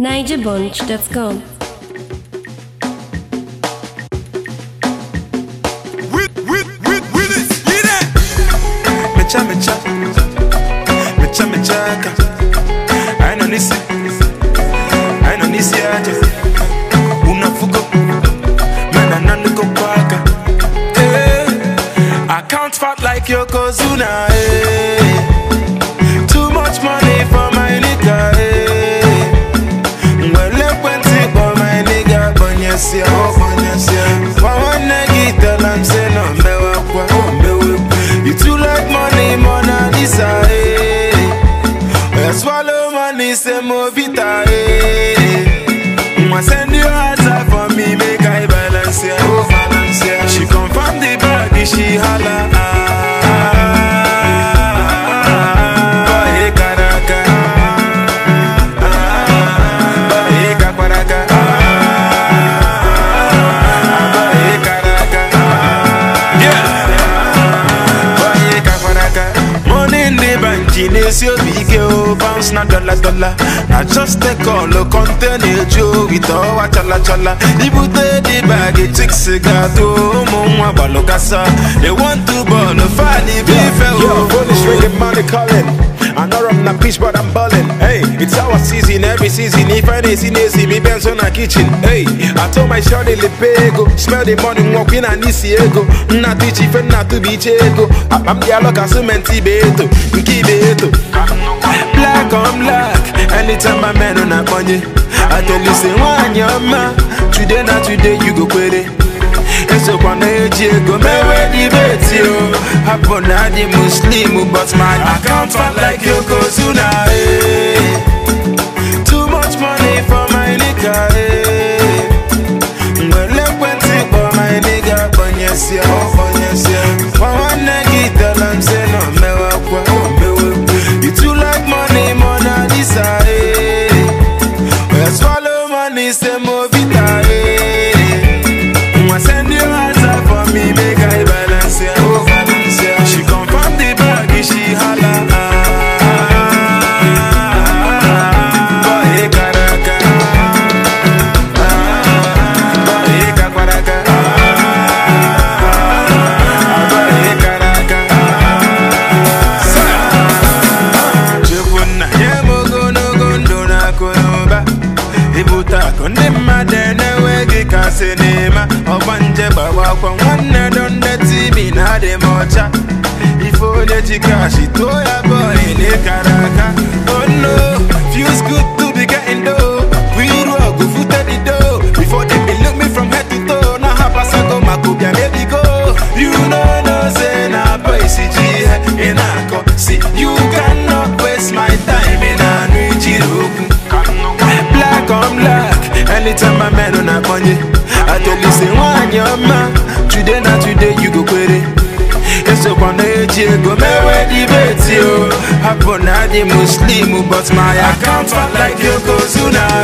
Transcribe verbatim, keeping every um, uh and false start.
niger bunch dot com. Mecha mecha, mecha mecha, I know this, I know this yaje. Unafuko, man anandiko kwaka. I can't fat like Yokozuna. Eh. Too much money for my nigga. Eh. Well, let when take for my nigga, Bonyasia, oh Bonyasia. One nigga tell I'm saying no me wakwa, oh me wakwa. You too like money, Mona Lisa. Eh. I swallow money, say movita. Eh. I send you answer for me, make I balance ya, oh balance ya. She confirm the bag, she holla. Your big girl bounce na dollar dollar. I just take all the container Joe with all chala chala. Ibute the bag it takes cigar to mumwa balokasa. They want to burn the funny beef. Yo, phone is ringing, money calling. I know I'm not peach, but I'm ballin'. Hey, it's our season, every season. If I ain't seen it, see me Benz on a kitchen. Hey, I told my shawty lepego. Smell the money, walk in and see ego. Not teach if not to be chego. I'm the aloca cementi beto, kibeto. Black on black, anytime I'm man on a money. I tell you, say, one your man. Today, not today, you go quit it. It's a one go me ready bet you. Happen na the Muslim, but my account fat like Yokozuna. Eh. Too much money for my nigga. Eh. Well, let when take for my nigga, Bonyasia, oh Bonyasia. One nigga tell I'm say no me wakwa, oh me wakwa. You too like money, Mona Lisa. Eh. Well, swallow money, say movita. Eh. I send you answer for me, make I balance ya, oh balance ya. She confirm the bag, she holla. Boy karaka, boy kakwaraka, boy karaka. Chukuna yemogo no gondo na konoba. Ibuta konde madene wegi kasenema. Obanje bawa kwa wana donde tibi na de mocha. Ifo de chikashi toya boy ne karaka. Oh no, feels good to be getting dough. We rock go foot at the door. Before they be look me from head to toe. Na hapasa go makubia baby go. You know no say na boy C G in ako. See you cannot waste my time in a nuichiroku. Black on black, anytime I'm man on a money. I tell you say one your man. Today not today you go quit it. It's a one go me ready bet you. Happen na the Muslim, but my account fat like Yokozuna.